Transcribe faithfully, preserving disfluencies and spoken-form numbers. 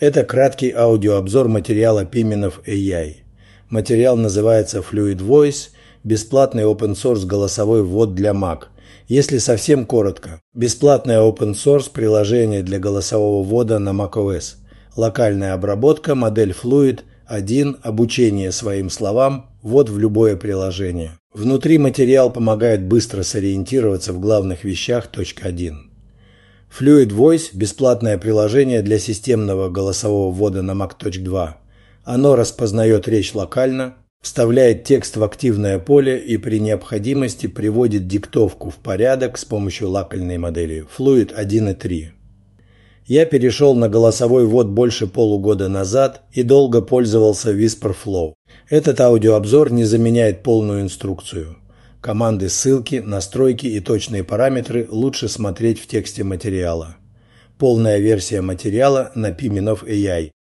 Это краткий аудиообзор материала Piminov эй ай. Материал называется Fluid Voice, бесплатный open source голосовой ввод для Mac. Если совсем коротко, бесплатное open source приложение для голосового ввода на macOS. Локальная обработка, модель Fluid, один, обучение своим словам, ввод в любое приложение. Внутри материал помогает быстро сориентироваться в главных вещах. один. Fluid Voice – бесплатное приложение для системного голосового ввода на Mac. два. Оно распознает речь локально, вставляет текст в активное поле и при необходимости приводит диктовку в порядок с помощью локальной модели Fluid один и три. Я перешел на голосовой ввод больше полугода назад и долго пользовался WhisperFlow. Этот аудиообзор не заменяет полную инструкцию. Команды, ссылки, настройки и точные параметры лучше смотреть в тексте материала. Полная версия материала на Piminov эй ай.